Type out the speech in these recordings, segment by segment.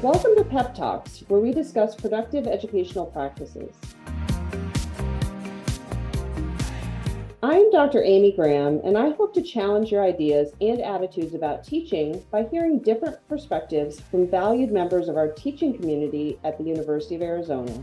Welcome to Pep Talks, where we discuss productive educational practices. I'm Dr. Amy Graham, and I hope to challenge your ideas and attitudes about teaching by hearing different perspectives from valued members of our teaching community at the University of Arizona.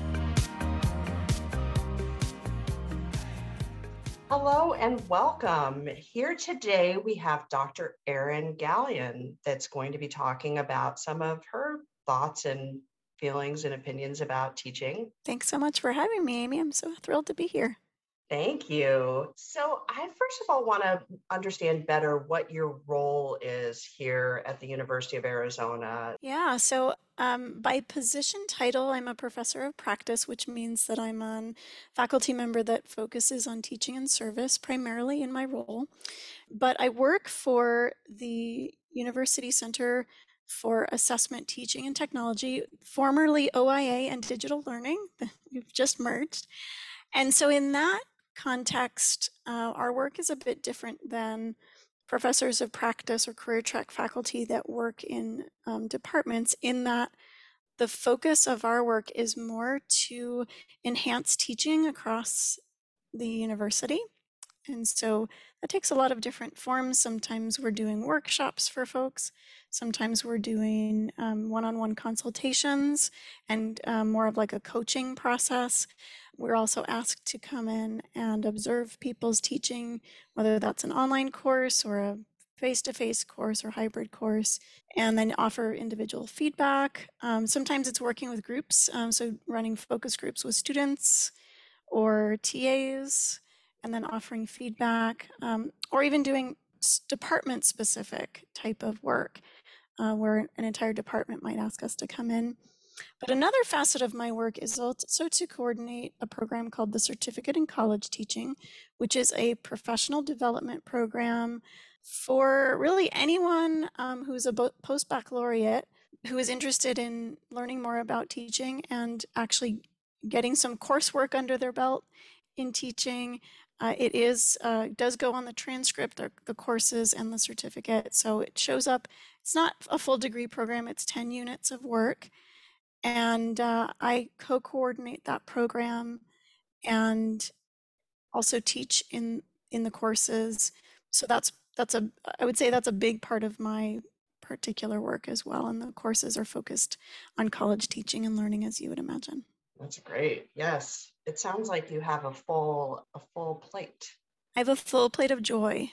Hello and welcome. Here today we have Dr. Erin Gallion that's going to be talking about some of her thoughts and feelings and opinions about teaching. Thanks so much for having me, Amy. I'm so thrilled to be here. Thank you. So I first of all want to understand better what your role is here at the University of Arizona. Yeah, so by position title, I'm a professor of practice, which means that I'm a faculty member that focuses on teaching and service primarily in my role. But I work for the University Center for Assessment, Teaching, and Technology, formerly OIA and Digital Learning. We've just merged. And so in that context, our work is a bit different than professors of practice or career track faculty that work in departments, in that the focus of our work is more to enhance teaching across the university. And so that takes a lot of different forms. Sometimes we're doing workshops for folks. Sometimes we're doing one-on-one consultations and more of like a coaching process. We're also asked to come in and observe people's teaching, whether that's an online course or a face-to-face course or hybrid course, and then offer individual feedback. Sometimes it's working with groups, so running focus groups with students or TAs, and then offering feedback, or even doing department-specific type of work, where an entire department might ask us to come in. But another facet of my work is also to coordinate a program called the Certificate in College Teaching, which is a professional development program for really anyone who's a post-baccalaureate who is interested in learning more about teaching and actually getting some coursework under their belt in teaching. It does go on the transcript, the courses and the certificate. So it shows up. It's not a full degree program. It's 10 units of work. And I co-coordinate that program and also teach in the courses. So I would say that's a big part of my particular work as well. And the courses are focused on college teaching and learning, as you would imagine. That's great. Yes. It sounds like you have a full plate. I have a full plate of joy.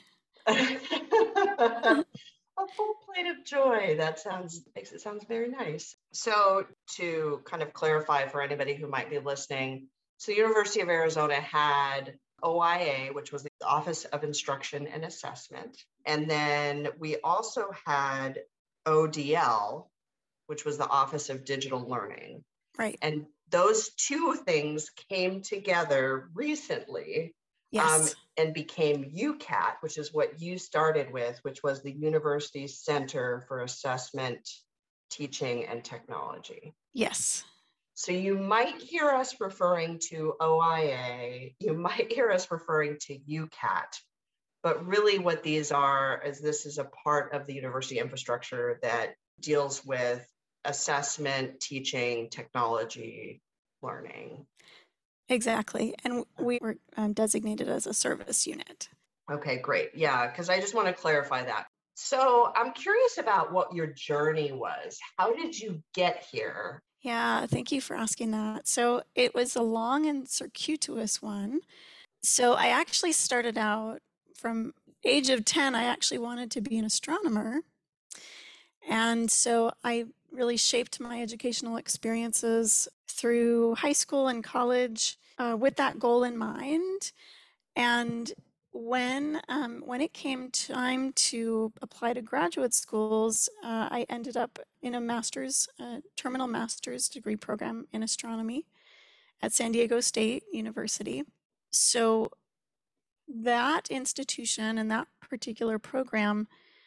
A full plate of joy. That makes it sound very nice. So to kind of clarify for anybody who might be listening, so University of Arizona had OIA, which was the Office of Instruction and Assessment. And then we also had ODL, which was the Office of Digital Learning. Right. And those two things came together recently. Yes. And became UCAT, which is what you started with, which was the University Center for Assessment, Teaching, and Technology. Yes. So you might hear us referring to OIA, you might hear us referring to UCAT, but really what these are is this is a part of the university infrastructure that deals with assessment, teaching, technology, learning. Exactly. And we were designated as a service unit. Okay, great. Yeah, because I just want to clarify that. So I'm curious about what your journey was. How did you get here? Yeah, thank you for asking that. So it was a long and circuitous one. So I actually started out from age of 10, I actually wanted to be an astronomer. And so I really shaped my educational experiences through high school and college with that goal in mind. And when it came time to apply to graduate schools, I ended up in a terminal master's degree program in astronomy at San Diego State University. So that institution and that particular program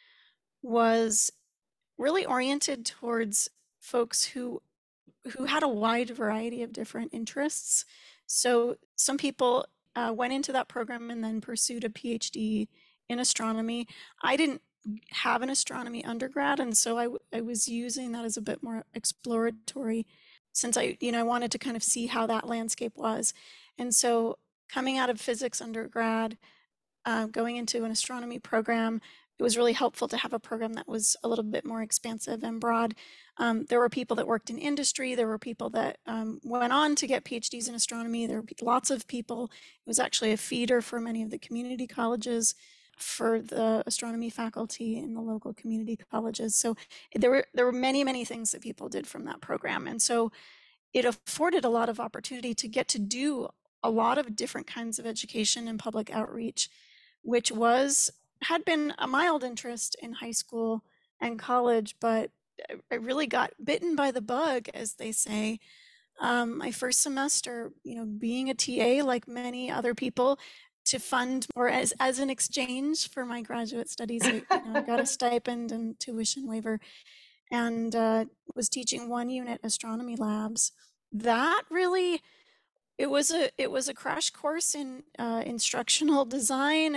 was really oriented towards folks who had a wide variety of different interests. So some people went into that program and then pursued a PhD in astronomy. I didn't have an astronomy undergrad, and so I was using that as a bit more exploratory, since I wanted to kind of see how that landscape was. And so coming out of physics undergrad, going into an astronomy program, it was really helpful to have a program that was a little bit more expansive and broad. There were people that worked in industry. There were people that went on to get PhDs in astronomy. There were lots of people. It was actually a feeder for many of the community colleges, for the astronomy faculty in the local community colleges. So there were many, many things that people did from that program. And so it afforded a lot of opportunity to get to do a lot of different kinds of education and public outreach, which had been a mild interest in high school and college, but I really got bitten by the bug, as they say. My first semester, being a TA like many other people, to fund, or as an exchange for my graduate studies, I got a stipend and tuition waiver, and was teaching 1-unit astronomy labs. That really, it was a crash course in instructional design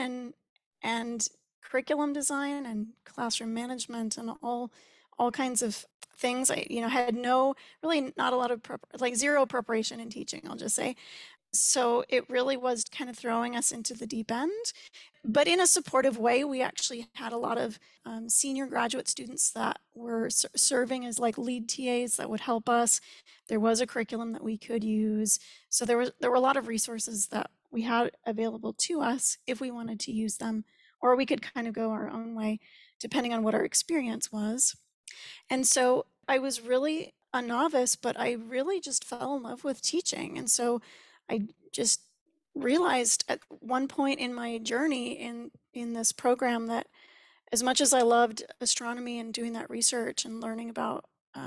and curriculum design and classroom management and all kinds of things. I had not a lot of zero preparation in teaching, I'll just say. So it really was kind of throwing us into the deep end, but in a supportive way. We actually had a lot of senior graduate students that were serving as lead TAs that would help us. There was a curriculum that we could use. So there were a lot of resources that we had available to us if we wanted to use them, or we could kind of go our own way depending on what our experience was. And so I was really a novice, but I really just fell in love with teaching. And so I just realized at one point in my journey in this program that as much as I loved astronomy and doing that research and learning about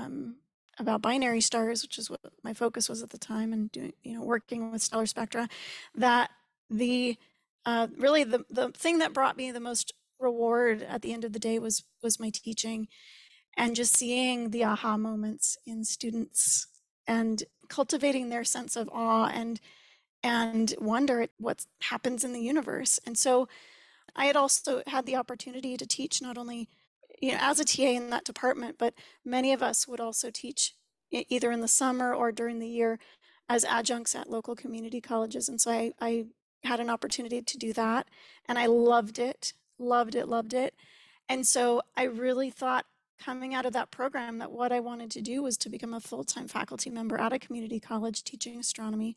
binary stars, which is what my focus was at the time, and doing, working with stellar spectra, that the really the thing that brought me the most reward at the end of the day was my teaching, and just seeing the aha moments in students and cultivating their sense of awe and wonder at what happens in the universe. And so I had also had the opportunity to teach not only as a TA in that department, but many of us would also teach either in the summer or during the year as adjuncts at local community colleges. And so I had an opportunity to do that, and I loved it. And so I really thought, coming out of that program, that what I wanted to do was to become a full-time faculty member at a community college teaching astronomy.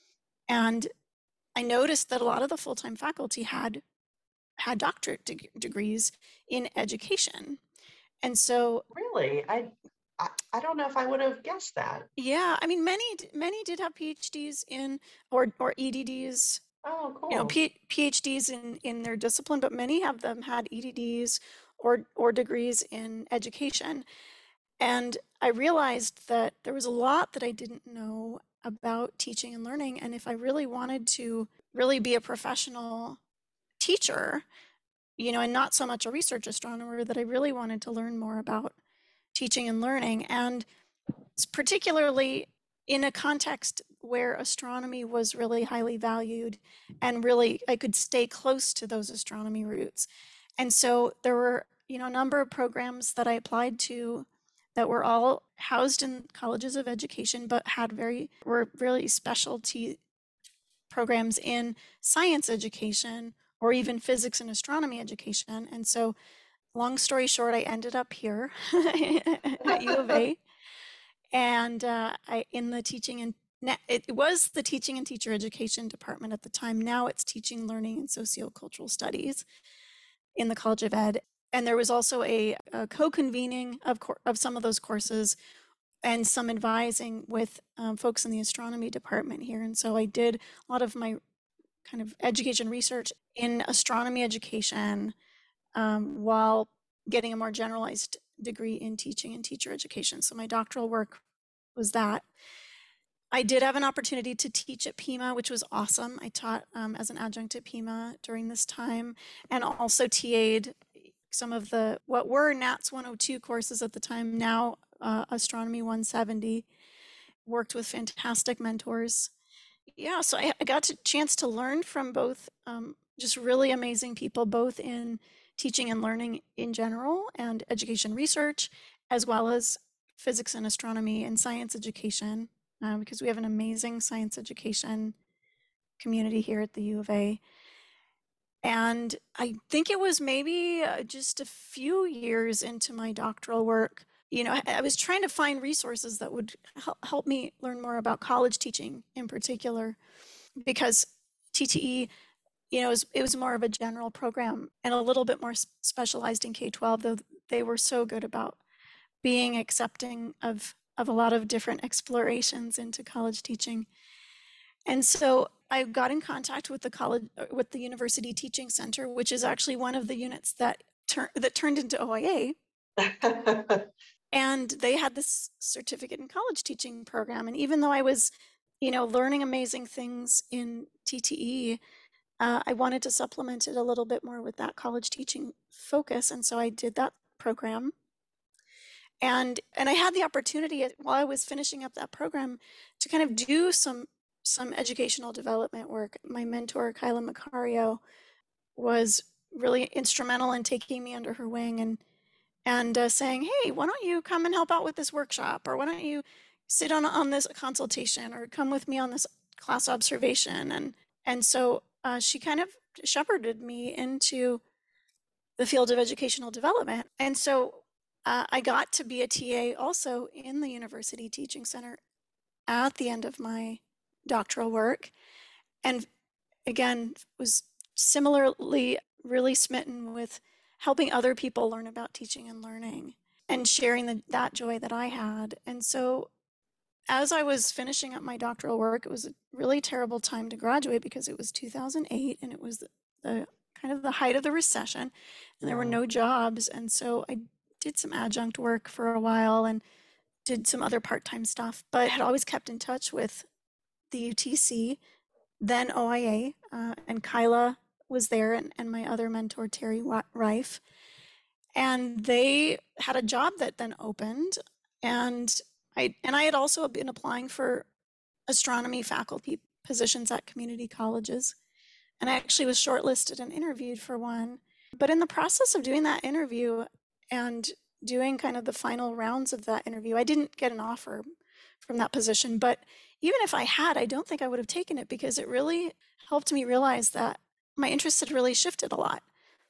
And I noticed that a lot of the full-time faculty had doctorate degrees in education. And so really, I don't know if I would have guessed that. Yeah, I mean, many did have PhDs in or EDDs. Oh, cool. PhDs in their discipline, but many of them had EDDs or degrees in education. And I realized that there was a lot that I didn't know about teaching and learning. And if I really wanted to really be a professional teacher, and not so much a research astronomer, that I really wanted to learn more about teaching and learning. And particularly in a context where astronomy was really highly valued, and really I could stay close to those astronomy roots. And so there were, a number of programs that I applied to that were all housed in colleges of education, but were really specialty programs in science education or even physics and astronomy education. And so, long story short, I ended up here at U of A, and in the teaching and it was the teaching and teacher education department at the time. Now it's teaching, learning, and sociocultural studies in the College of Ed. And there was also a co-convening of some of those courses and some advising with folks in the astronomy department here. And so I did a lot of my kind of education research in astronomy education while getting a more generalized degree in teaching and teacher education. So my doctoral work was that. I did have an opportunity to teach at Pima, which was awesome. I taught as an adjunct at Pima during this time, and also TA'd some of what were NATS 102 courses at the time, now Astronomy 170. Worked with fantastic mentors. Yeah, so I got a chance to learn from both just really amazing people, both in teaching and learning in general and education research, as well as physics and astronomy and science education, because we have an amazing science education community here at the U of A. And I think it was maybe just a few years into my doctoral work, I was trying to find resources that would help me learn more about college teaching in particular, because TTE, it was more of a general program and a little bit more specialized in K-12, though they were so good about being accepting of a lot of different explorations into college teaching. And so I got in contact with the University Teaching Center, which is actually one of the units that turned into OIA. And they had this certificate in college teaching program. And even though I was, learning amazing things in TTE, I wanted to supplement it a little bit more with that college teaching focus. And so I did that program. And I had the opportunity while I was finishing up that program to kind of do some educational development work. My mentor, Kyla Macario, was really instrumental in taking me under her wing and saying, hey, why don't you come and help out with this workshop? Or why don't you sit on this consultation or come with me on this class observation? And so she kind of shepherded me into the field of educational development. And so I got to be a TA also in the University Teaching Center at the end of my doctoral work. And again, was similarly really smitten with helping other people learn about teaching and learning and sharing that joy that I had. And so as I was finishing up my doctoral work, it was a really terrible time to graduate because it was 2008 and it was the kind of the height of the recession and there were no jobs. And so I did some adjunct work for a while and did some other part-time stuff, but had always kept in touch with the UTC, then OIA, and Kyla was there and my other mentor, Terry Reif. And they had a job that then opened. And I had also been applying for astronomy faculty positions at community colleges. And I actually was shortlisted and interviewed for one. But in the process of doing that interview and doing kind of the final rounds of that interview, I didn't get an offer from that position. But even if I had, I don't think I would have taken it because it really helped me realize that my interests had really shifted a lot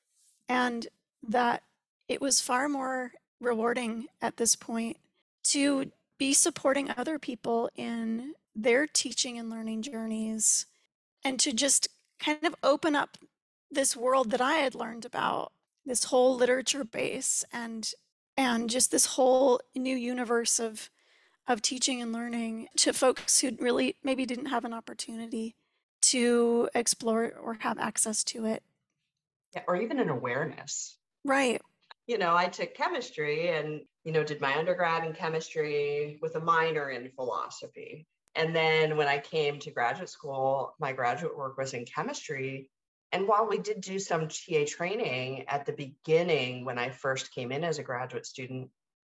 and that it was far more rewarding at this point to be supporting other people in their teaching and learning journeys and to just kind of open up this world that I had learned about, this whole literature base and just this whole new universe of teaching and learning to folks who really maybe didn't have an opportunity to explore or have access to it. Yeah, or even an awareness. Right. I took chemistry and, did my undergrad in chemistry with a minor in philosophy. And then when I came to graduate school, my graduate work was in chemistry. And while we did do some TA training at the beginning, when I first came in as a graduate student,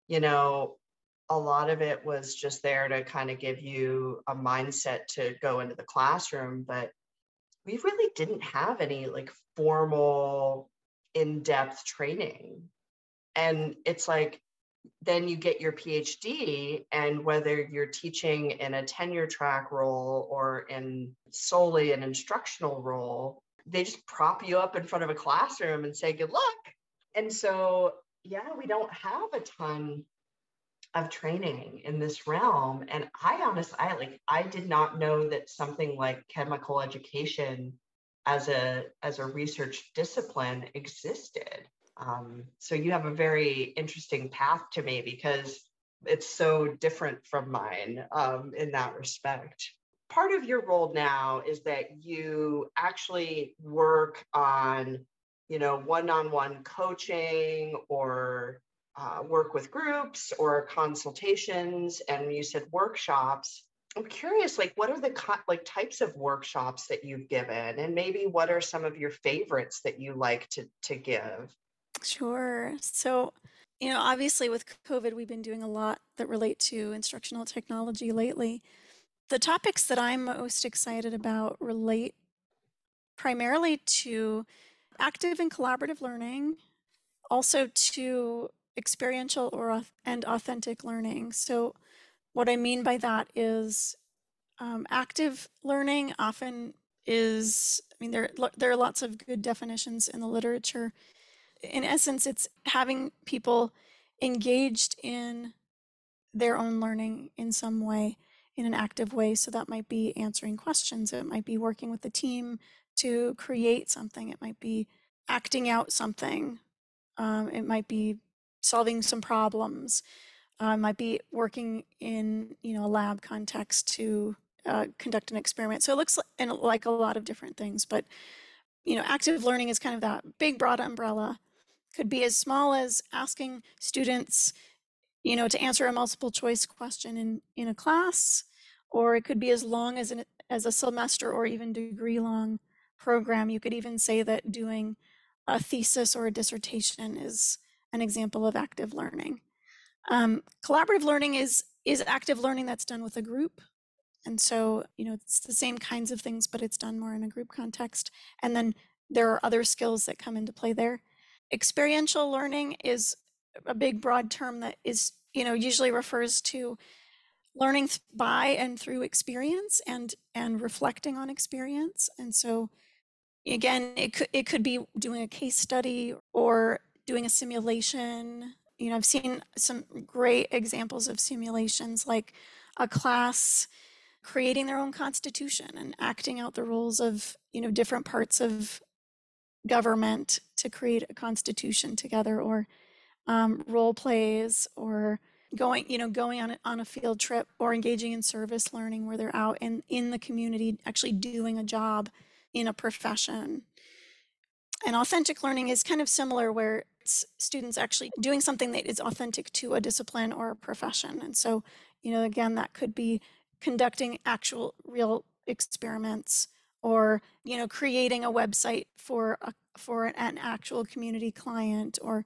a lot of it was just there to kind of give you a mindset to go into the classroom. But we really didn't have any like formal in-depth training. And it's like, then you get your PhD, and whether you're teaching in a tenure track role or in solely an instructional role, they just prop you up in front of a classroom and say, good luck. And so, we don't have a ton of training in this realm. And I did not know that something like chemical education as a research discipline existed. So you have a very interesting path to me because it's so different from mine in that respect. Part of your role now is that you actually work on, one-on-one coaching or work with groups or consultations, and you said workshops. I'm curious, what are the types of workshops that you've given, and maybe what are some of your favorites that you like to give? Sure. So, obviously with COVID, we've been doing a lot that relate to instructional technology lately. The topics that I'm most excited about relate primarily to active and collaborative learning, also to experiential and authentic learning. So what I mean by that is active learning often is, I mean, there are lots of good definitions in the literature. In essence, it's having people engaged in their own learning in some way, in an active way. So that might be answering questions, it might be working with the team to create something, it might be acting out something, it might be solving some problems, might be working in a lab context to conduct an experiment. So it looks like a lot of different things, but active learning is kind of that big broad umbrella. Could be as small as asking students to answer a multiple choice question in a class, or it could be as long as a semester or even degree long program. You could even say that doing a thesis or a dissertation is an example of active learning. Collaborative learning is active learning that's done with a group. And so, it's the same kinds of things, but it's done more in a group context. And then there are other skills that come into play there. Experiential learning is a big, broad term that is, usually refers to learning by and through experience and reflecting on experience. And so, again, it could be doing a case study or doing a simulation. I've seen some great examples of simulations, like a class creating their own constitution and acting out the roles of different parts of government to create a constitution together, or role plays, or going on a field trip, or engaging in service learning where they're out in the community actually doing a job in a profession. And authentic learning is kind of similar, where it's students actually doing something that is authentic to a discipline or a profession. And so, again, that could be conducting actual real experiments, or creating a website for an actual community client, or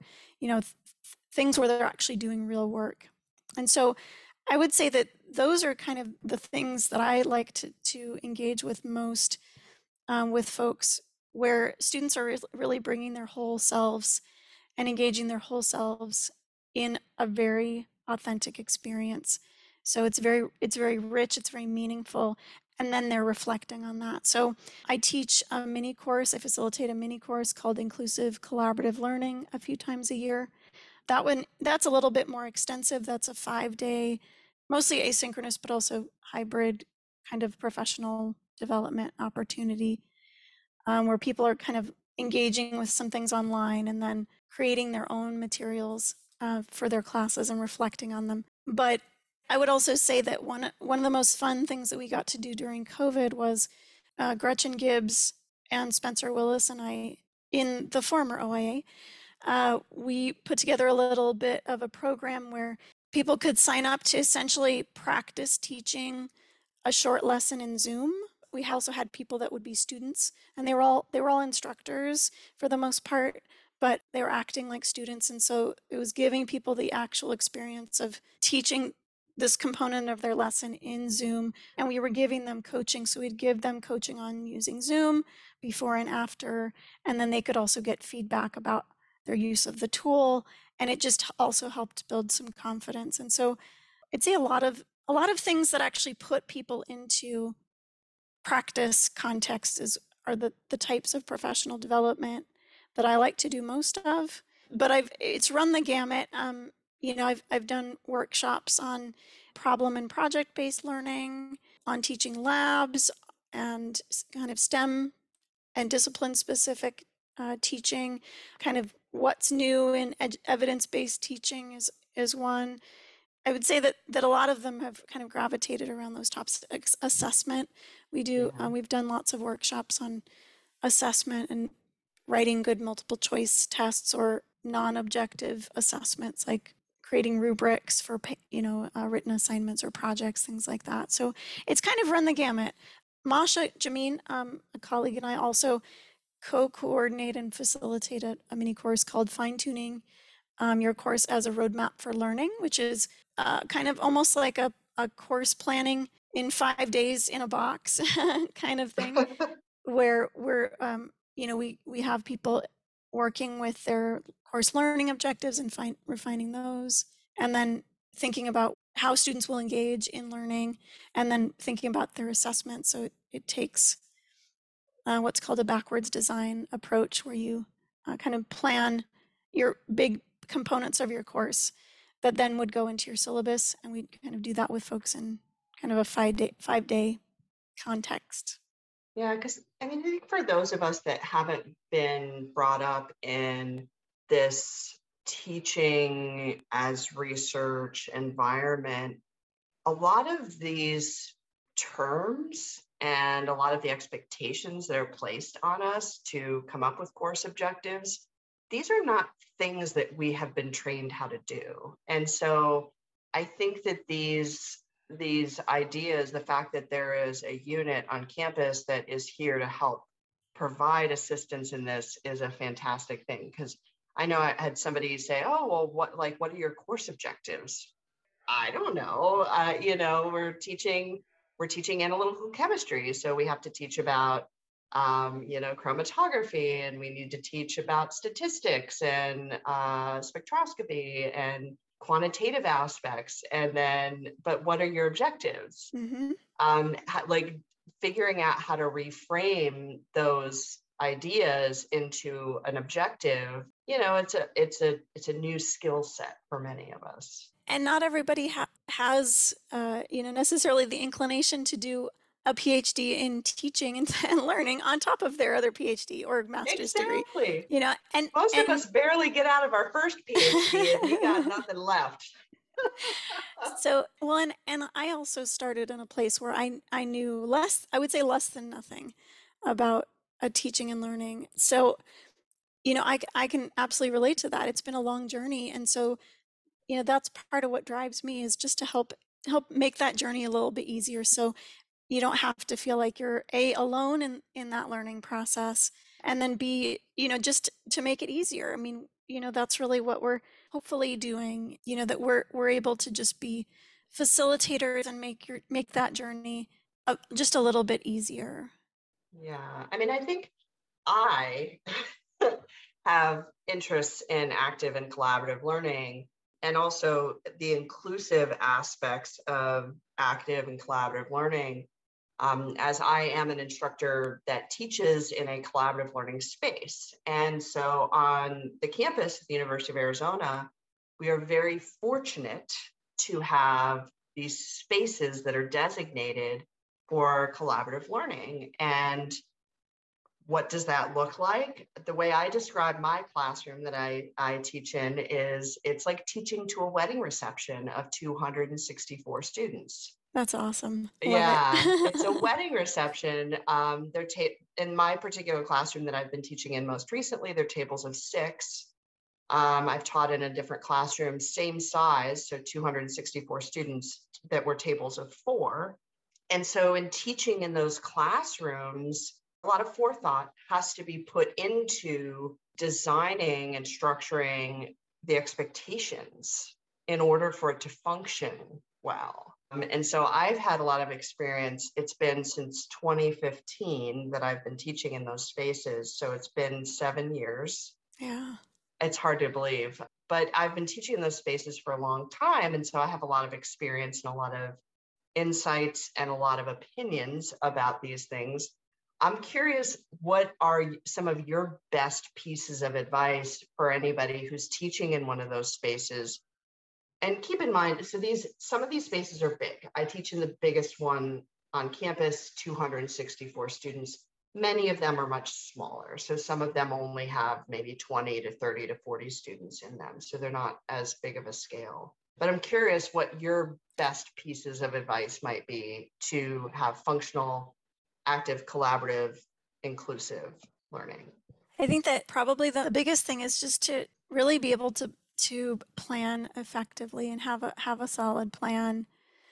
things where they're actually doing real work. And so I would say that those are kind of the things that I like to engage with most with folks, where students are really bringing their whole selves and engaging their whole selves in a very authentic experience. So it's very rich, it's very meaningful, and then they're reflecting on that. So I teach a mini course, I facilitate a mini course called Inclusive Collaborative Learning a few times a year. That's a little bit more extensive. That's a 5-day, mostly asynchronous, but also hybrid kind of professional development opportunity, where people are kind of engaging with some things online and then creating their own materials for their classes and reflecting on them. But I would also say that one of the most fun things that we got to do during COVID was Gretchen Gibbs and Spencer Willis and I, in the former OIA, we put together a little bit of a program where people could sign up to essentially practice teaching a short lesson in Zoom. We also had people that would be students, and they were all instructors for the most part, but they were acting like students. And so it was giving people the actual experience of teaching this component of their lesson in Zoom. And we were giving them coaching. So we'd give them coaching on using Zoom before and after, and then they could also get feedback about their use of the tool. And it just also helped build some confidence. And so I'd say a lot of things that actually put people into practice context are the types of professional development that I like to do most of. But it's run the gamut. I've done workshops on problem and project-based learning, on teaching labs, and kind of STEM and discipline-specific teaching. Kind of what's new in evidence-based teaching is one. I would say that a lot of them have kind of gravitated around those topics. Assessment, we've done lots of workshops on assessment and writing good multiple choice tests or non-objective assessments, like creating rubrics for written assignments or projects, things like that. So it's kind of run the gamut. Masha Jameen, a colleague, and I also co-coordinate and facilitate a mini course called Fine Tuning Your Course as a Roadmap for Learning, which is kind of almost like a course planning in 5 days in a box kind of thing, where we have people working with their course learning objectives and refining those, and then thinking about how students will engage in learning, and then thinking about their assessment. So it takes what's called a backwards design approach, where you kind of plan your big components of your course that then would go into your syllabus, and we kind of do that with folks in kind of a 5-day context. Yeah, because I mean, I think for those of us that haven't been brought up in this teaching as research environment, a lot of these terms and a lot of the expectations that are placed on us to come up with course objectives, these are not things that we have been trained how to do. And so I think that these ideas, the fact that there is a unit on campus that is here to help provide assistance in this is a fantastic thing. Because I know I had somebody say, "Oh, well, what are your course objectives?" I don't know. We're teaching analytical chemistry, so we have to teach about chromatography, and we need to teach about statistics and spectroscopy and quantitative aspects. And then, but what are your objectives? Mm-hmm. Like figuring out how to reframe those ideas into an objective. It's a new skill set for many of us. And not everybody has necessarily the inclination to do a PhD in teaching and learning on top of their other PhD or master's degree. And most of us barely get out of our first PhD and we got nothing left. So, well, and I also started in a place where I knew less, I would say less than nothing about teaching and learning. So, I can absolutely relate to that. It's been a long journey. And so, that's part of what drives me, is just to help make that journey a little bit easier. So you don't have to feel like you're alone in that learning process, and then B, just to make it easier. I mean, that's really what we're hopefully doing, that we're able to just be facilitators and make that journey just a little bit easier. Yeah. I mean, I think I have interests in active and collaborative learning, and also the inclusive aspects of active and collaborative learning, as I am an instructor that teaches in a collaborative learning space. And so on the campus of the University of Arizona, we are very fortunate to have these spaces that are designated for collaborative learning. And what does that look like? The way I describe my classroom that I teach in is it's like teaching to a wedding reception of 264 students. That's awesome. Yeah, it's a wedding reception. In my particular classroom that I've been teaching in most recently, they're tables of 6. I've taught in a different classroom, same size, so 264 students that were tables of 4. And so in teaching in those classrooms, a lot of forethought has to be put into designing and structuring the expectations in order for it to function well. And so I've had a lot of experience. It's been since 2015 that I've been teaching in those spaces. So it's been 7 years. Yeah. It's hard to believe, but I've been teaching in those spaces for a long time. And so I have a lot of experience and a lot of insights and a lot of opinions about these things. I'm curious, what are some of your best pieces of advice for anybody who's teaching in one of those spaces? And keep in mind, so some of these spaces are big. I teach in the biggest one on campus, 264 students. Many of them are much smaller. So some of them only have maybe 20 to 30 to 40 students in them. So they're not as big of a scale. But I'm curious what your best pieces of advice might be to have functional, active, collaborative, inclusive learning. I think that probably the biggest thing is just to really be able to plan effectively and have a solid plan.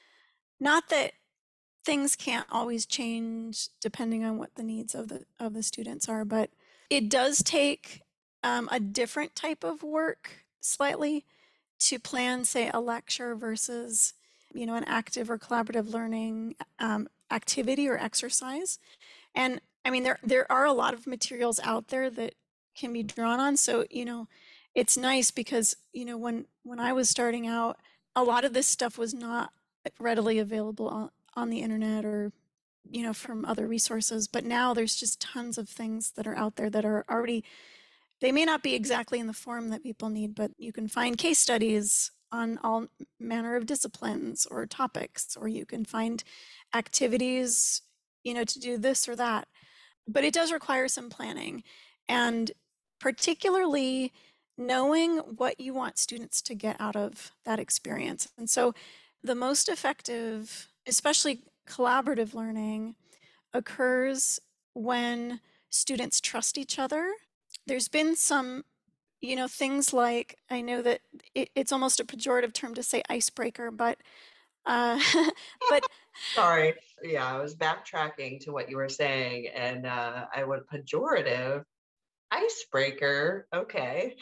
Not that things can't always change depending on what the needs of the students are, but it does take a different type of work slightly to plan, say, a lecture versus an active or collaborative learning activity or exercise. And I mean, there are a lot of materials out there that can be drawn on. So, it's nice because, when I was starting out, a lot of this stuff was not readily available on the internet or, from other resources. But now there's just tons of things that are out there that are already, they may not be exactly in the form that people need, but you can find case studies on all manner of disciplines or topics, or you can find activities, to do this or that. But it does require some planning, and particularly knowing what you want students to get out of that experience. And so the most effective, especially collaborative learning, occurs when students trust each other. There's been some, things like, I know that it's almost a pejorative term to say icebreaker, but uh, but Sorry. Yeah, I was backtracking to what you were saying, and I went pejorative, icebreaker. Okay.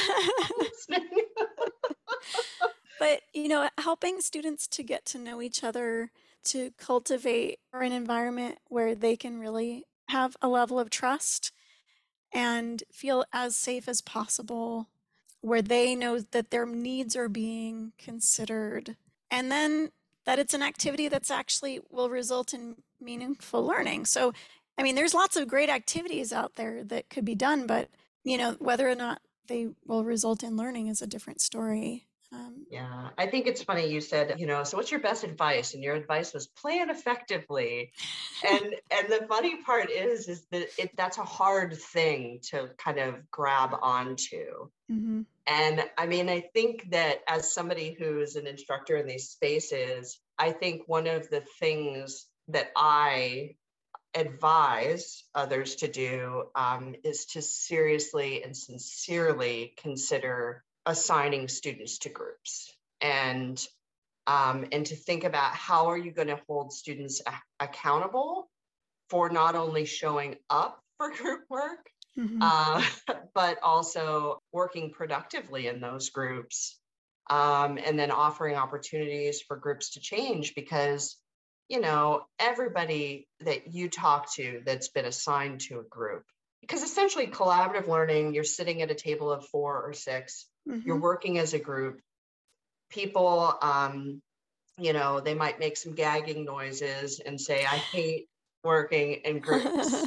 but helping students to get to know each other, to cultivate an environment where they can really have a level of trust and feel as safe as possible, where they know that their needs are being considered, and then that it's an activity that's actually will result in meaningful learning. So, I mean, there's lots of great activities out there that could be done, but whether or not they will result in learning is a different story. Yeah, I think it's funny you said, so what's your best advice? And your advice was plan effectively. And the funny part is that that's a hard thing to kind of grab onto. Mm-hmm. And I mean, I think that as somebody who's an instructor in these spaces, I think one of the things that I advise others to do is to seriously and sincerely consider assigning students to groups, and to think about how are you going to hold students accountable for not only showing up for group work, Mm-hmm. but also working productively in those groups, and then offering opportunities for groups to change, because everybody that you talk to that's been assigned to a group, because essentially collaborative learning, you're sitting at a table of 4 or 6, you're Mm-hmm. working as a group. People, they might make some gagging noises and say, I hate working in groups.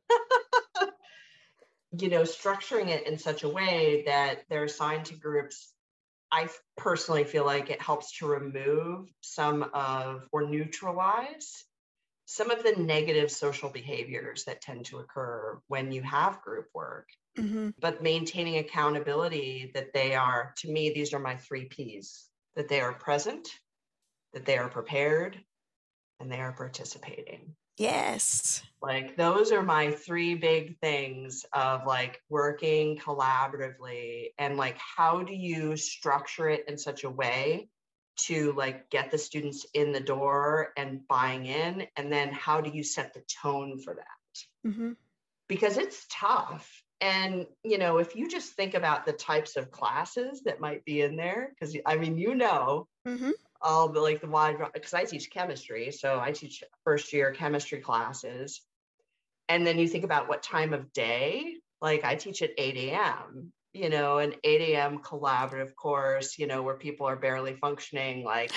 Structuring it in such a way that they're assigned to groups, I personally feel like it helps to remove or neutralize some of the negative social behaviors that tend to occur when you have group work. Mm-hmm. But maintaining accountability, that they are, to me, these are my 3 Ps, that they are present, that they are prepared, and they are participating. Yes. Like, those are my 3 big things of like working collaboratively, and like, how do you structure it in such a way to like get the students in the door and buying in, and then how do you set the tone for that? Mm-hmm. Because it's tough. And if you just think about the types of classes that might be in there, because I mean, Mm-hmm. all the like the wide, because I teach chemistry, so I teach first year chemistry classes. And then you think about what time of day, like I teach at 8 a.m., an 8 a.m. collaborative course, where people are barely functioning, like,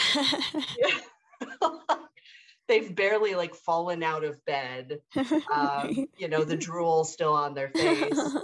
they've barely like fallen out of bed. The drool still on their face.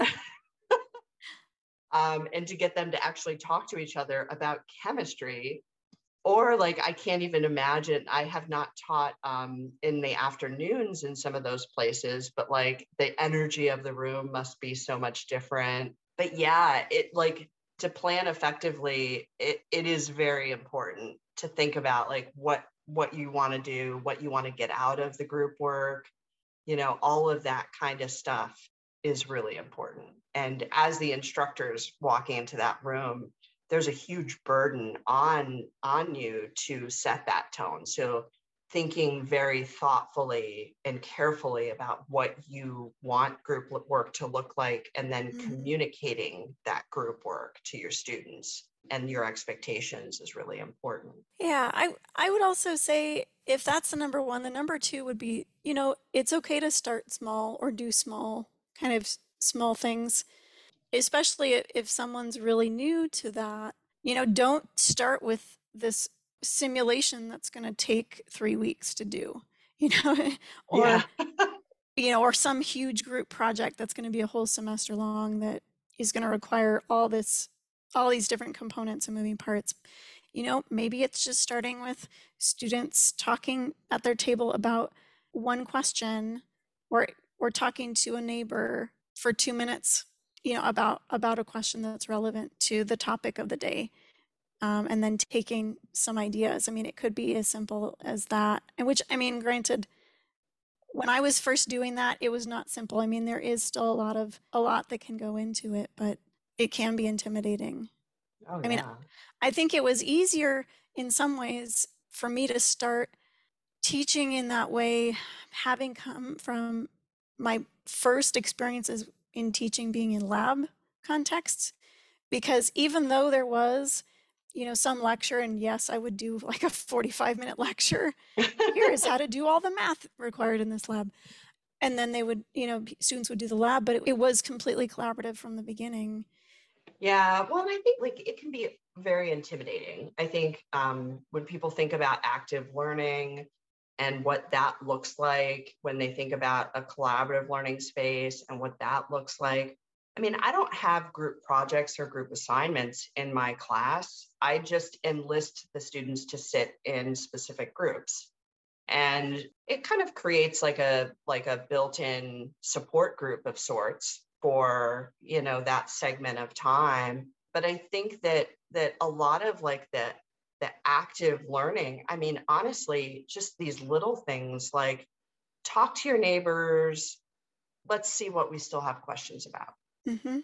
And to get them to actually talk to each other about chemistry, or like, I can't even imagine, I have not taught in the afternoons in some of those places, but like the energy of the room must be so much different. But yeah, it like, to plan effectively, it is very important to think about like what you want to do, what you want to get out of the group work, all of that kind of stuff is really important. And as the instructors walking into that room, there's a huge burden on you to set that tone. So thinking very thoughtfully and carefully about what you want group work to look like, and then communicating that group work to your students and your expectations is really important. Yeah, I would also say, if that's the number one, the number two would be, it's okay to start small or do small, kind of small things. especially if someone's really new to that, don't start with this simulation that's going to take 3 weeks to do, you know, Yeah. or, or some huge group project that's going to be a whole semester long that is going to require all these different components and moving parts. Maybe it's just starting with students talking at their table about one question, or talking to a neighbor for 2 minutes, about a question that's relevant to the topic of the day. And then taking some ideas. I mean, it could be as simple as that. And which, I mean, granted, when I was first doing that, it was not simple. I mean, there is still a lot that can go into it, but it can be intimidating. Oh, I mean, yeah. I think it was easier in some ways for me to start teaching in that way, having come from my first experiences in teaching being in lab contexts, because even though there was, some lecture, and yes, I would do like a 45-minute lecture. Here is how to do all the math required in this lab. And then they would, students would do the lab, but it was completely collaborative from the beginning. Yeah, well, and I think like it can be very intimidating. I think when people think about active learning and what that looks like, when they think about a collaborative learning space and what that looks like, I mean, I don't have group projects or group assignments in my class. I just enlist the students to sit in specific groups. And it kind of creates like a built-in support group of sorts for that segment of time. But I think that a lot of like the active learning, I mean, honestly, just these little things like talk to your neighbors, let's see what we still have questions about. Mm-hmm.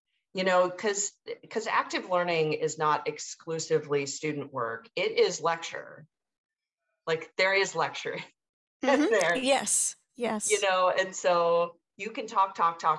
Because active learning is not exclusively student work, it is lecture. Like there is lecture in there. Yes. And so you can talk,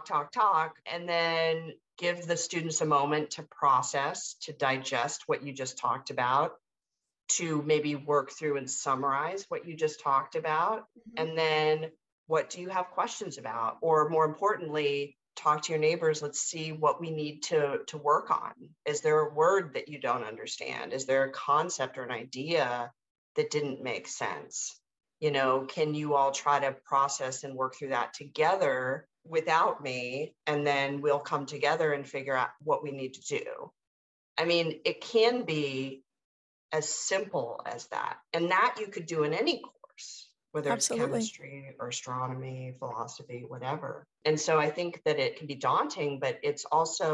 and then give the students a moment to process, to digest what you just talked about, to maybe work through and summarize what you just talked about. Mm-hmm. And then what do you have questions about? Or more importantly, talk to your neighbors. Let's see what we need to work on. Is there a word that you don't understand? Is there a concept or an idea that didn't make sense? Can you all try to process and work through that together without me? And then we'll come together and figure out what we need to do. I mean, it can be as simple as that. And that you could do in any course, whether Absolutely. It's chemistry or astronomy, philosophy, whatever. And so I think that it can be daunting, but it's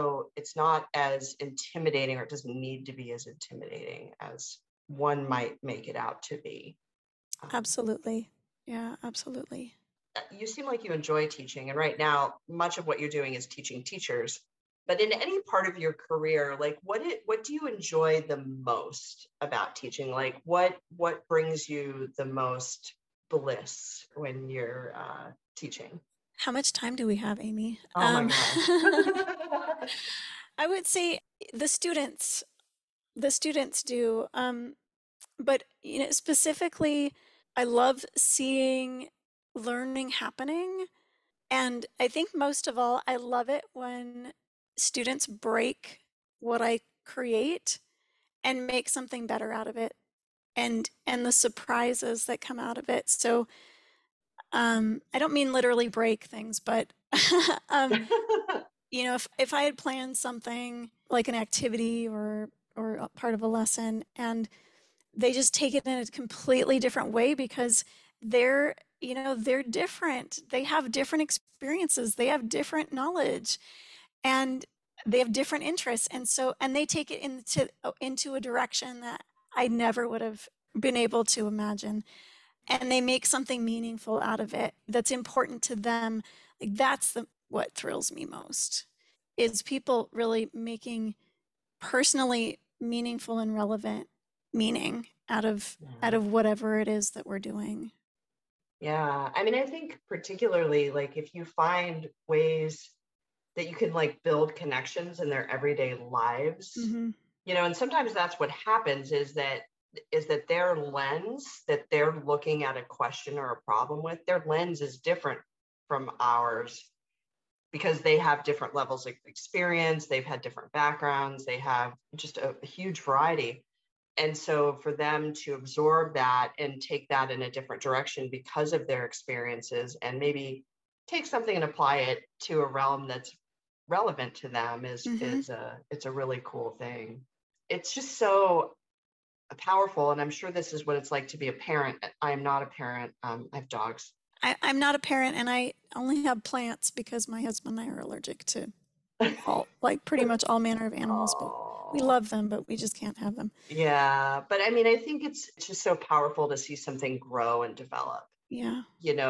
not as intimidating, or it doesn't need to be as intimidating as one might make it out to be. Absolutely. Yeah, absolutely. You seem like you enjoy teaching, and right now much of what you're doing is teaching teachers. But in any part of your career, like what do you enjoy the most about teaching? Like what brings you the most bliss when you're teaching? How much time do we have, Amy? Oh my gosh. I would say the students do. But specifically, I love seeing learning happening. And I think most of all, I love it when students break what I create and make something better out of it, and the surprises that come out of it. So I don't mean literally break things, but if I had planned something like an activity or a part of a lesson, and they just take it in a completely different way because they're different. They have different experiences. They have different knowledge, and they have different interests. And they take it into a direction that I never would have been able to imagine. And they make something meaningful out of it that's important to them. Like that's what thrills me most, is people really making personally meaningful and relevant meaning out of whatever it is that we're doing. Yeah. I mean, I think particularly like if you find ways that you can like build connections in their everyday lives, Mm-hmm. And sometimes that's what happens is that their lens that they're looking at a question or a problem with, their lens is different from ours. because they have different levels of experience, they've had different backgrounds, they have just a huge variety. And so for them to absorb that and take that in a different direction because of their experiences, and maybe take something and apply it to a realm that's relevant to them it's a really cool thing. It's just so powerful. And I'm sure this is what it's like to be a parent. I am not a parent. I have dogs. I'm not a parent, and I only have plants because my husband and I are allergic to like pretty much all manner of animals, but we Oh, love them, but we just can't have them. yeah. But I mean, I think it's just so powerful to see something grow and develop, Yeah.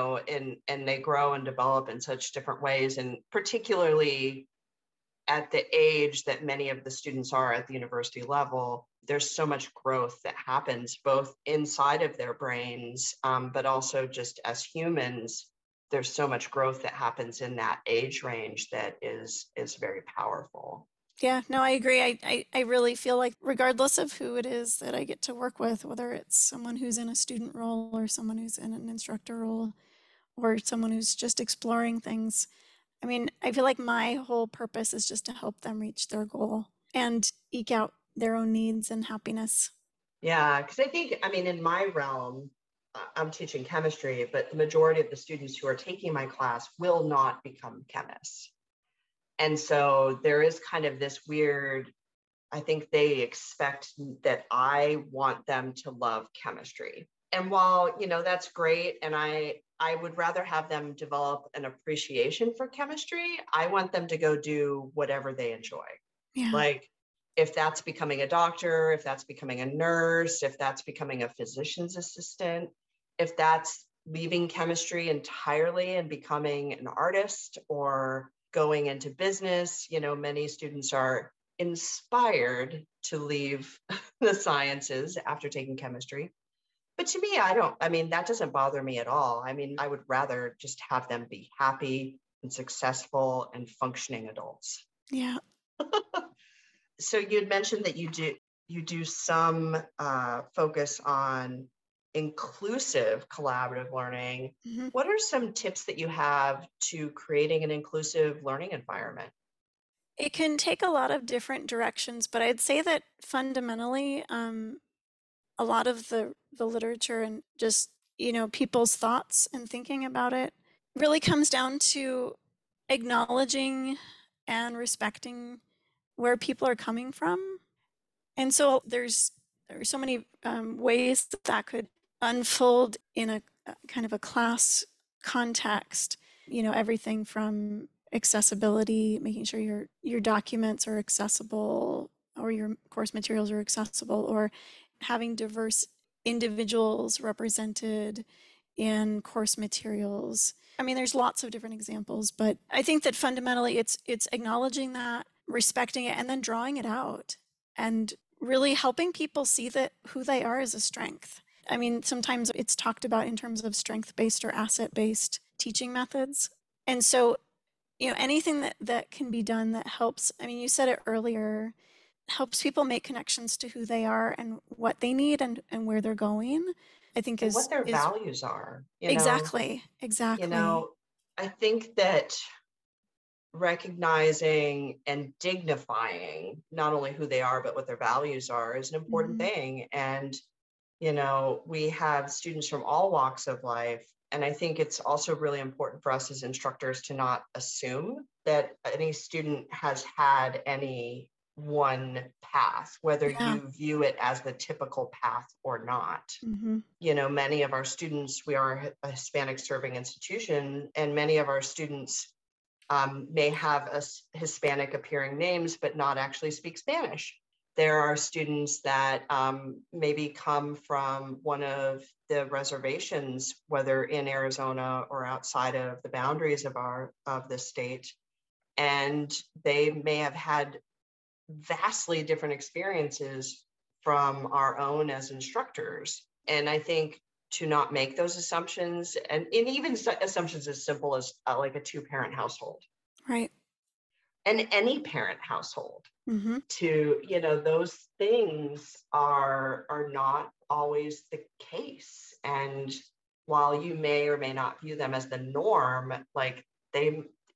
and they grow and develop in such different ways. And particularly at the age that many of the students are at the university level, there's so much growth that happens both inside of their brains, but also just as humans. There's so much growth that happens in that age range that is very powerful. Yeah, no, I agree. I really feel like regardless of who it is that I get to work with, whether it's someone who's in a student role or someone who's in an instructor role or someone who's just exploring things, I mean, I feel like my whole purpose is just to help them reach their goal and eke out their own needs and happiness. Yeah, because I think, I mean, in my realm, I'm teaching chemistry, but the majority of the students who are taking my class will not become chemists. And so there is kind of this weird, I think they expect that I want them to love chemistry. And while, that's great, and I would rather have them develop an appreciation for chemistry, I want them to go do whatever they enjoy. Yeah. Like, if that's becoming a doctor, if that's becoming a nurse, if that's becoming a physician's assistant, if that's leaving chemistry entirely and becoming an artist or going into business, many students are inspired to leave the sciences after taking chemistry. But to me, that doesn't bother me at all. I mean, I would rather just have them be happy and successful and functioning adults. Yeah. So you had mentioned that you do some focus on inclusive collaborative learning. Mm-hmm. What are some tips that you have to creating an inclusive learning environment? It can take a lot of different directions, but I'd say that fundamentally, a lot of the literature and just, people's thoughts and thinking about it really comes down to acknowledging and respecting where people are coming from. And so there are so many ways that that could unfold in a kind of a class context. Everything from accessibility, making sure your documents are accessible or your course materials are accessible, or having diverse individuals represented in course materials. I mean, there's lots of different examples, but I think that fundamentally it's acknowledging that, respecting it, and then drawing it out and really helping people see that who they are is a strength. I mean, sometimes it's talked about in terms of strength-based or asset-based teaching methods. And so, anything that can be done that helps, I mean, you said it earlier, helps people make connections to who they are and what they need and where they're going, I think And what their is values are, exactly, you exactly. know, I think that recognizing and dignifying not only who they are, but what their values are is an important Hmm. thing. And, we have students from all walks of life. And I think it's also really important for us as instructors to not assume that any student has had any one path, whether Yeah. you view it as the typical path or not. Hmm. Many of our students, we are a Hispanic serving institution, and many of our students may have Hispanic appearing names, but not actually speak Spanish. There are students that maybe come from one of the reservations, whether in Arizona or outside of the boundaries of the state, and they may have had vastly different experiences from our own as instructors. And I think to not make those assumptions, and even assumptions as simple as like a two-parent household Right. and any parent household, Hmm. to those things are not always the case. And while you may or may not view them as the norm, like they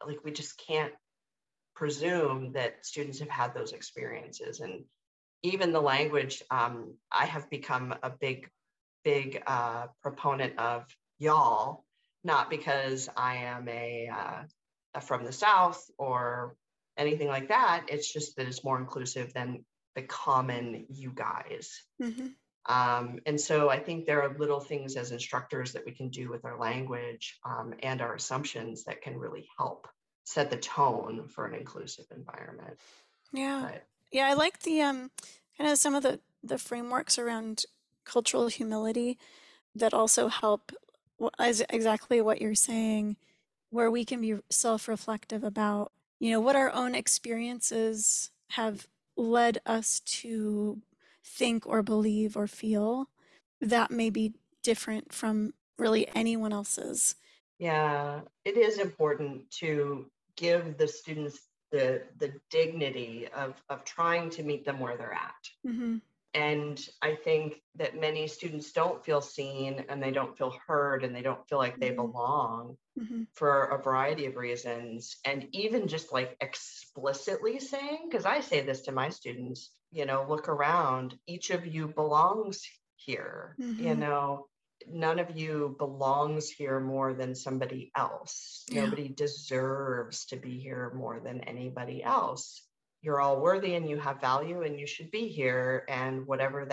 like, we just can't presume that students have had those experiences. And even the language, I have become a big proponent of y'all, not because I am from the South or anything like that. It's just that it's more inclusive than the common you guys. Mm-hmm. And so I think there are little things as instructors that we can do with our language and our assumptions that can really help set the tone for an inclusive environment. Yeah. But Yeah, I like the kind of some of the frameworks around cultural humility that also help as exactly what you're saying, where we can be self-reflective about, what our own experiences have led us to think or believe or feel that may be different from really anyone else's. yeah, it is important to give the students the dignity of trying to meet them where they're at. Mm-hmm. And I think that many students don't feel seen, and they don't feel heard, and they don't feel like they Mm-hmm. belong Mm-hmm. for a variety of reasons. And even just like explicitly saying, because I say this to my students, look around, each of you belongs here. Mm-hmm. None of you belongs here more than somebody else. Yeah. Nobody deserves to be here more than anybody else. You're all worthy and you have value and you should be here. And whatever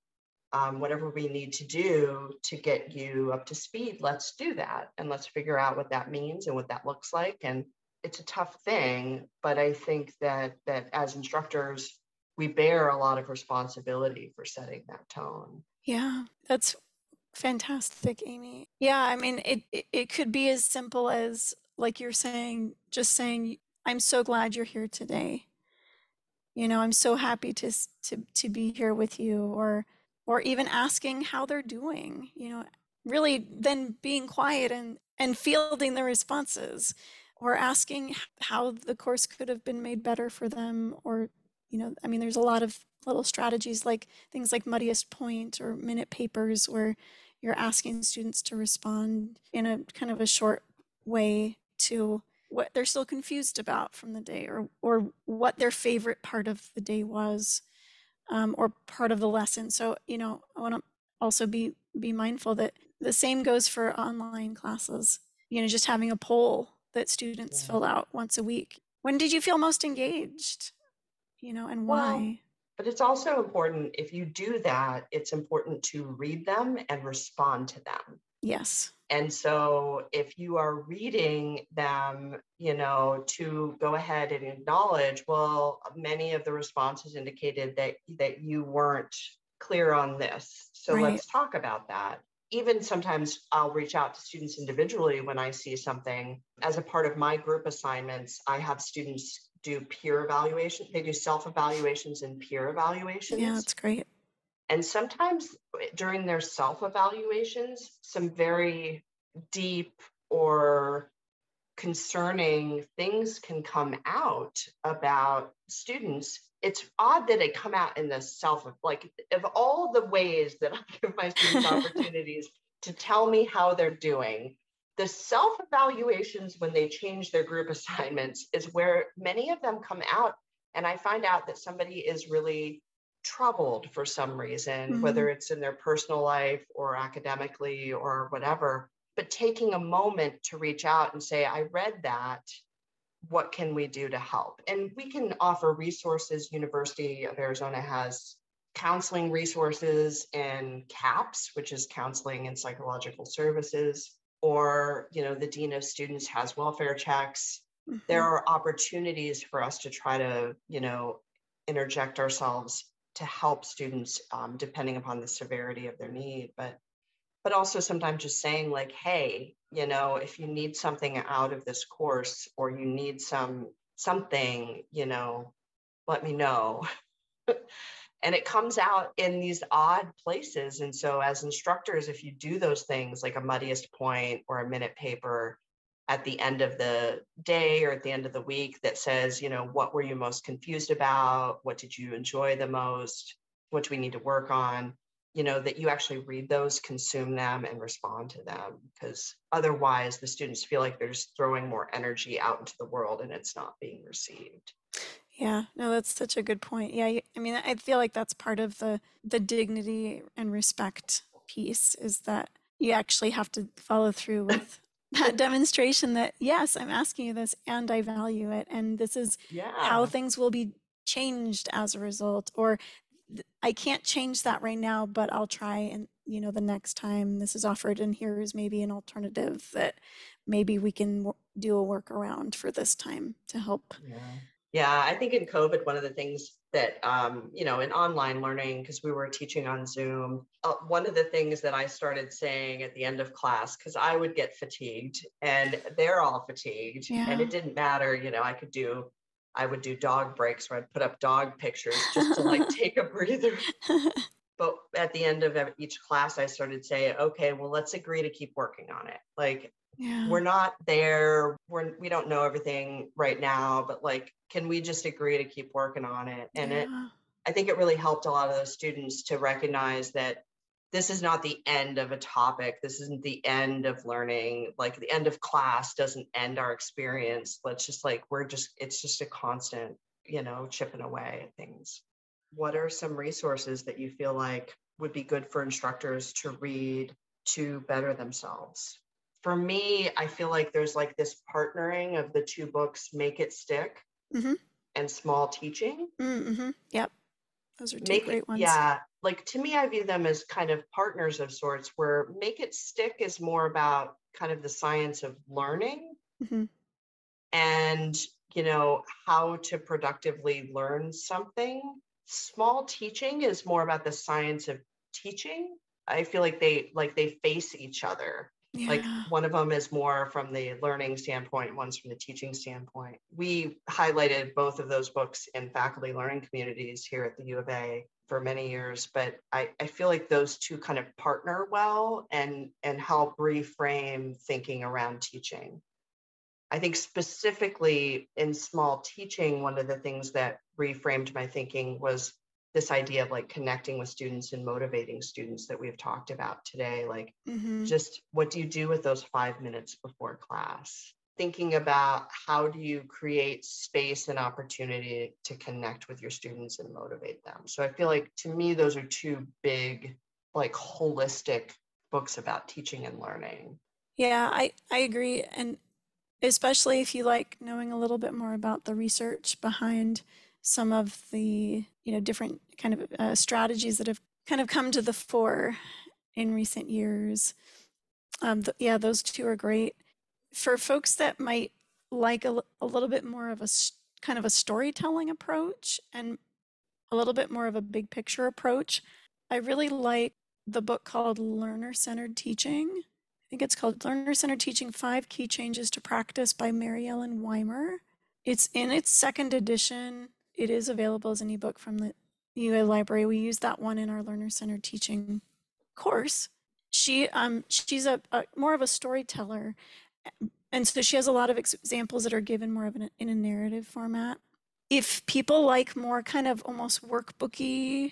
we need to do to get you up to speed, let's do that. And let's figure out what that means and what that looks like. And it's a tough thing, but I think that as instructors, we bear a lot of responsibility for setting that tone. Yeah, that's fantastic, Amy. Yeah, I mean, it could be as simple as, like you're saying, just saying, "I'm so glad you're here today. I'm so happy to be here with you," or even asking how they're doing. Really then being quiet and fielding the responses, or asking how the course could have been made better for them, or I mean, there's a lot of little strategies, like things like Muddiest Point or Minute Papers, where you're asking students to respond in a kind of a short way to what they're still confused about from the day, or what their favorite part of the day was, or part of the lesson. So I want to also be mindful that the same goes for online classes. Just having a poll that students fill out once a week. When did you feel most engaged? And Well, why? but it's also important, if you do that, it's important to read them and respond to them. Yes. And so if you are reading them, to go ahead and acknowledge, well, many of the responses indicated that you weren't clear on this. So Right. Let's talk about that. Even sometimes I'll reach out to students individually when I see something. As a part of my group assignments, I have students do peer evaluation. They do self-evaluations and peer evaluations. Yeah, that's great. And sometimes during their self-evaluations, some very deep or concerning things can come out about students. It's odd that they come out in the like, of all the ways that I give my students opportunities to tell me how they're doing, the self-evaluations when they change their group assignments is where many of them come out. And I find out that somebody is really troubled for some reason, Mhm. whether it's in their personal life or academically or whatever, but taking a moment to reach out and say, I read that, what can we do to help? And we can offer resources. University of Arizona has counseling resources and CAPS, which is Counseling and Psychological Services, or, the Dean of Students has welfare checks. Mhm. There are opportunities for us to try to, interject ourselves to help students, depending upon the severity of their need. But also sometimes just saying, like, hey, if you need something out of this course, or you need something, let me know. And it comes out in these odd places. And so as instructors, if you do those things like a Muddiest Point or a Minute Paper at the end of the day or at the end of the week that says, what were you most confused about? What did you enjoy the most? What do we need to work on? that you actually read those, consume them, and respond to them, because otherwise the students feel like they're just throwing more energy out into the world and it's not being received. Yeah, no, that's such a good point. Yeah, I mean, I feel like that's part of the dignity and respect piece is that you actually have to follow through with that demonstration that yes, I'm asking you this and I value it, and this is how Yeah. things will be changed as a result, or I can't change that right now, but I'll try, and the next time this is offered, and here is maybe an alternative that maybe we can do a workaround for this time to help. Yeah. Yeah. I think in COVID, one of the things that, in online learning, because we were teaching on Zoom, one of the things that I started saying at the end of class, because I would get fatigued and they're all fatigued, and Yeah. it didn't matter, I would do dog breaks where I'd put up dog pictures just to like take a breather. But at the end of each class, I started saying, okay, well, let's agree to keep working on it. Like, Yeah. we're not there. We don't know everything right now, but like, can we just agree to keep working on it? And Yeah. I think it really helped a lot of those students to recognize that this is not the end of a topic. This isn't the end of learning. Like, the end of class doesn't end our experience. Let's just like, it's just a constant, chipping away at things. What are some resources that you feel like would be good for instructors to read to better themselves? For me, I feel like there's like this partnering of the two books, Make It Stick Mm-hmm. and Small Teaching. Mm-hmm. Yep. Those are two Make it, great ones. yeah, like to me, I view them as kind of partners of sorts, where Make It Stick is more about kind of the science of learning Mm-hmm. and, how to productively learn something. Small Teaching is more about the science of teaching. I feel like they face each other. Like, Yeah. one of them is more from the learning standpoint, one's from the teaching standpoint. We highlighted both of those books in faculty learning communities here at the U of A for many years, but I feel like those two kind of partner well and help reframe thinking around teaching. I think specifically in Small Teaching, one of the things that reframed my thinking was this idea of like connecting with students and motivating students that we've talked about today. Like, Mm-hmm. just what do you do with those 5 minutes before class? Thinking about how do you create space and opportunity to connect with your students and motivate them. So I feel like to me, those are two big, like, holistic books about teaching and learning. Yeah, I agree. And especially if you like knowing a little bit more about the research behind some of the, different kind of strategies that have kind of come to the fore in recent years. Yeah, those two are great. For folks that might like a little bit more of a kind of a storytelling approach and a little bit more of a big picture approach, I really like the book called Learner-Centered Teaching. I think it's called Learner-Centered Teaching: 5 Key Changes to Practice by Mary Ellen Weimer. It's in its second edition. It is available as an ebook from the UA library. We use that one in our Learner-Centered Teaching course. She's a more of a storyteller, and so she has a lot of examples that are given more of in a narrative format. If people like more kind of almost workbooky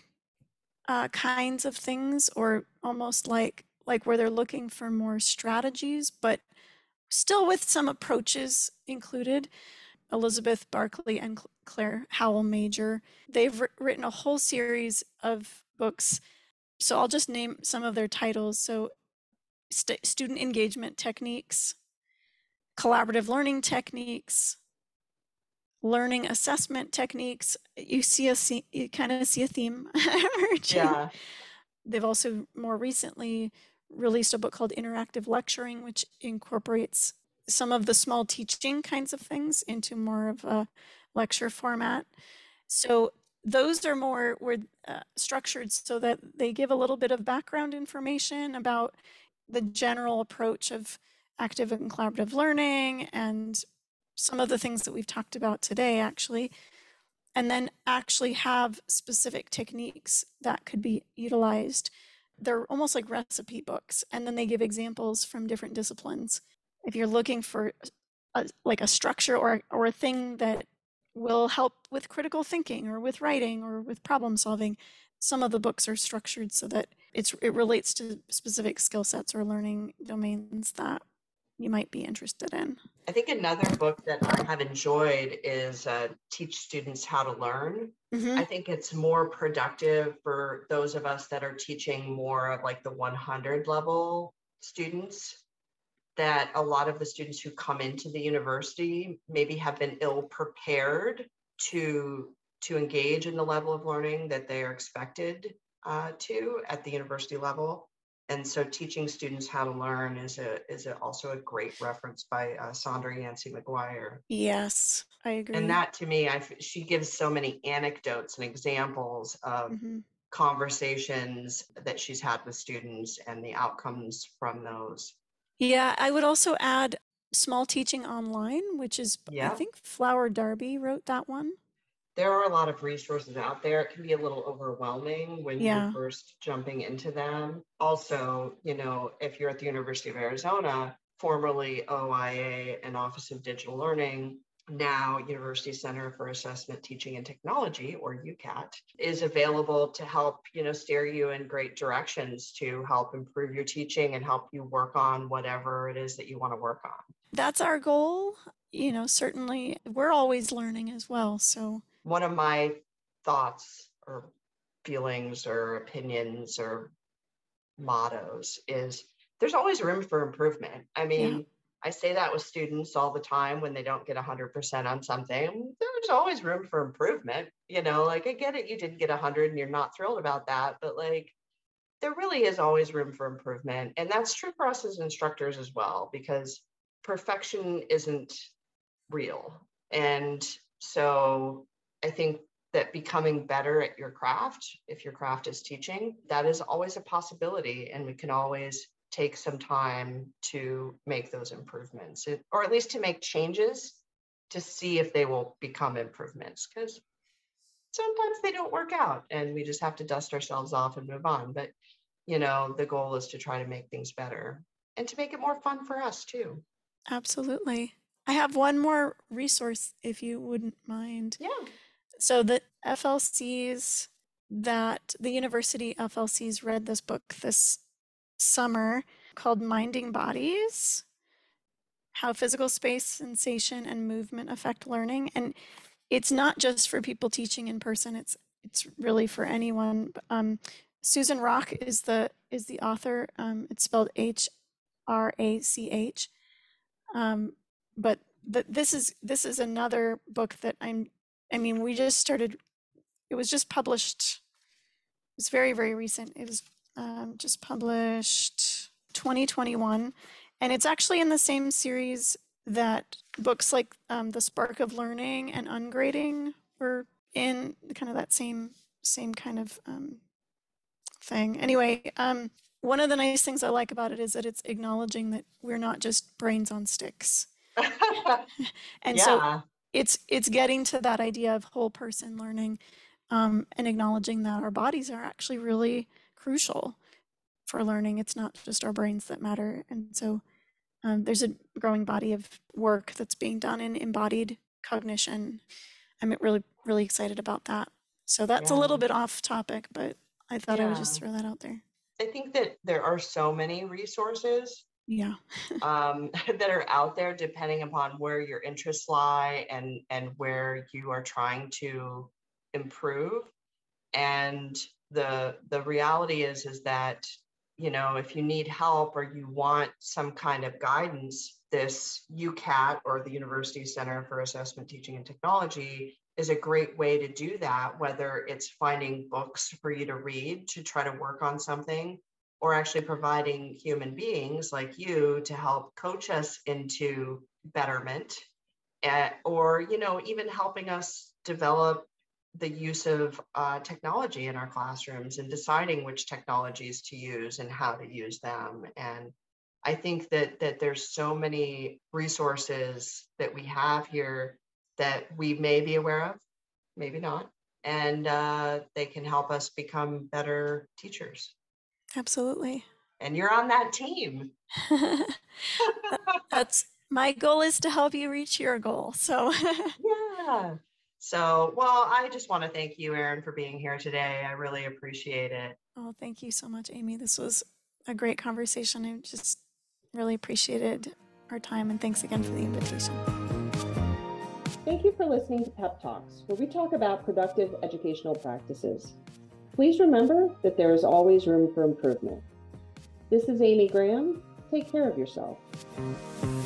kinds of things, or almost like where they're looking for more strategies, but still with some approaches included, Elizabeth Barkley and Claire Howell Major, they've written a whole series of books. So I'll just name some of their titles. So student engagement techniques, collaborative learning techniques, learning assessment techniques. You kind of see a theme emerging. Yeah. They've also more recently released a book called Interactive Lecturing, which incorporates some of the small teaching kinds of things into more of a lecture format. So those are more structured so that they give a little bit of background information about the general approach of active and collaborative learning and some of the things that we've talked about today, actually, and then actually have specific techniques that could be utilized. They're almost like recipe books, and then they give examples from different disciplines. If you're looking for like a structure or a thing that will help with critical thinking or with writing or with problem solving, some of the books are structured so that it relates to specific skill sets or learning domains that you might be interested in. I think another book that I have enjoyed is Teach Students How to Learn. Mm-hmm. I think it's more productive for those of us that are teaching more of like the 100 level students, that a lot of the students who come into the university maybe have been ill prepared to engage in the level of learning that they are expected to at the university level. And so Teaching Students How to Learn is also a great reference by Sandra Yancey McGuire. Yes, I agree. And that to me, she gives so many anecdotes and examples of Mm-hmm. conversations that she's had with students and the outcomes from those. Yeah, I would also add Small Teaching Online, which is, I think Flower Darby wrote that one. There are a lot of resources out there. It can be a little overwhelming when you're first jumping into them. Also, if you're at the University of Arizona, formerly OIA and Office of Digital Learning, now University Center for Assessment, Teaching, and Technology, or UCAT, is available to help, steer you in great directions to help improve your teaching and help you work on whatever it is that you want to work on. That's our goal. Certainly we're always learning as well. So one of my thoughts or feelings or opinions or mottos is there's always room for improvement. I mean, I say that with students all the time when they don't get 100% on something. There's always room for improvement. I get it, you didn't get 100 and you're not thrilled about that, but there really is always room for improvement. And that's true for us as instructors as well, because perfection isn't real. And so I think that becoming better at your craft, if your craft is teaching, that is always a possibility. And we can always take some time to make those improvements, or at least to make changes to see if they will become improvements, because sometimes they don't work out and we just have to dust ourselves off and move on. But, the goal is to try to make things better and to make it more fun for us too. Absolutely. I have one more resource, if you wouldn't mind. Yeah. So the university FLCs read this book this summer called Minding Bodies: How Physical Space, Sensation, and Movement Affect Learning. And it's not just for people teaching in person. It's really for anyone. Susan Rock is the author. It's spelled HRACH. But this is another book that we just started. It was just published. It's very, very recent. It was just published 2021, and it's actually in the same series that books like The Spark of Learning and Ungrading were in, kind of that same kind of thing. Anyway, one of the nice things I like about it is that it's acknowledging that we're not just brains on sticks. And so it's getting to that idea of whole person learning, and acknowledging that our bodies are actually really crucial for learning. It's not just our brains that matter. And so there's a growing body of work that's being done in embodied cognition. I'm really, really excited about that. So that's a little bit off topic, but I thought I would just throw that out there. I think that there are so many resources that are out there, depending upon where your interests lie and where you are trying to improve. And the reality is that, if you need help or you want some kind of guidance, this UCAT, or the University Center for Assessment, Teaching, and Technology, is a great way to do that, whether it's finding books for you to read to try to work on something, or actually providing human beings like you to help coach us into betterment, or, even helping us develop the use of technology in our classrooms and deciding which technologies to use and how to use them. And I think that there's so many resources that we have here that we may be aware of, maybe not, and they can help us become better teachers. Absolutely. And you're on that team. That's my goal, is to help you reach your goal. So yeah. So, well, I just want to thank you, Erin, for being here today. I really appreciate it. Oh, thank you so much, Amy. This was a great conversation. I just really appreciated our time, and thanks again for the invitation. Thank you for listening to Pep Talks, where we talk about productive educational practices. Please remember that there is always room for improvement. This is Amy Graham. Take care of yourself.